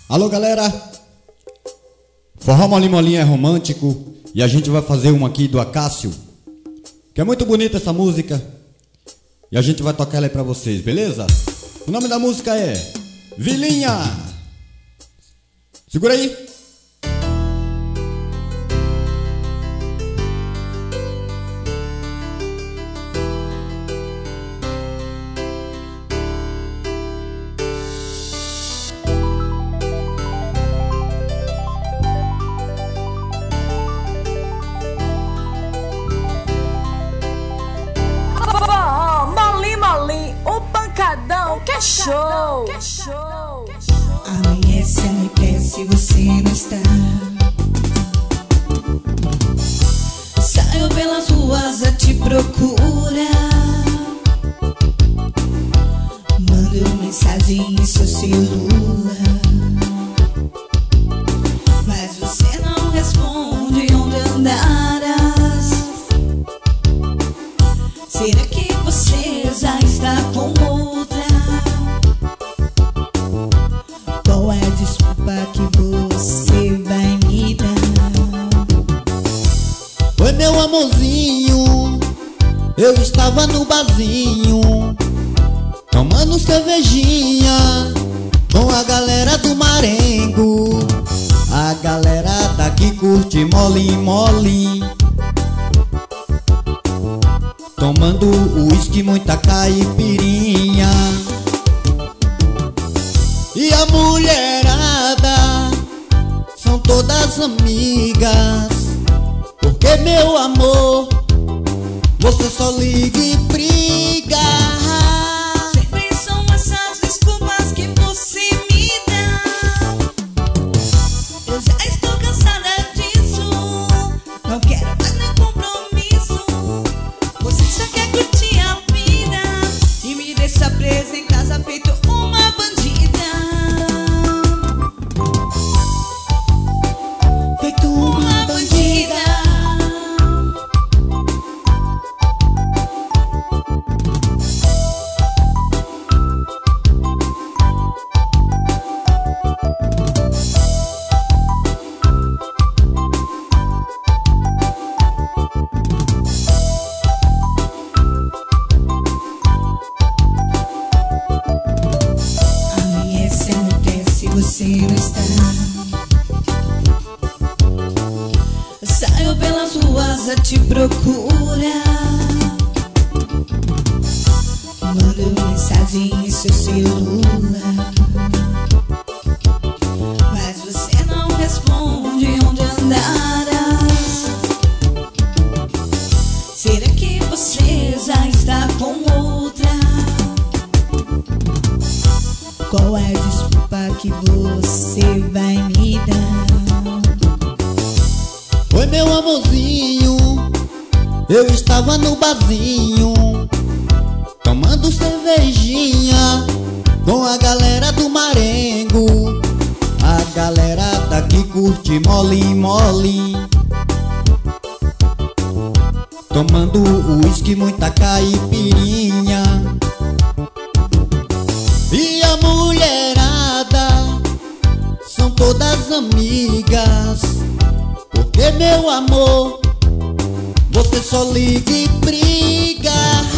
Alô galera, forró molinho molinho é romântico e a gente vai fazer uma aqui do Acácio, que é muito bonita essa música, e a gente vai tocar ela aí pra vocês, beleza? O nome da música é Vilinha. Segura aí. Que show, que show. Amanhece, anoitece, você não está. Saio pelas ruas a te procurar. Mando mensagem em seu celular, mas você não responde onde andarás. Será que você já está com outra? Qual é a desculpa que você vai me dar? Oi meu amorzinho, eu estava no barzinho tomando cervejinha com a galera do Marengo. A galera daqui curte mole mole, tomando uísque, muita caipirinha. E a mulherada são todas amigas, porque meu amor, você só liga e briga. Sempre são essas desculpas que você me dá. Eu já estou cansada disso, não quero mais nem compromisso. Você só quer curtir a vida e me deixa presa em casa feito uma bandida. Feito uma bandida. Amanhece, anoitece, você não está. Saio pelas ruas a te procurar. Mando mensagem em seu celular, mas você não responde onde andarás. Será que você já está com outra? Qual é a desculpa que você vai me dar? Oi meu amorzinho, eu estava no barzinho tomando cervejinha com a galera do Marengo. A galera daqui curte mole mole, tomando uísque, muita caipirinha. E a mulherada são todas amigas, porque meu amor, você só liga e briga.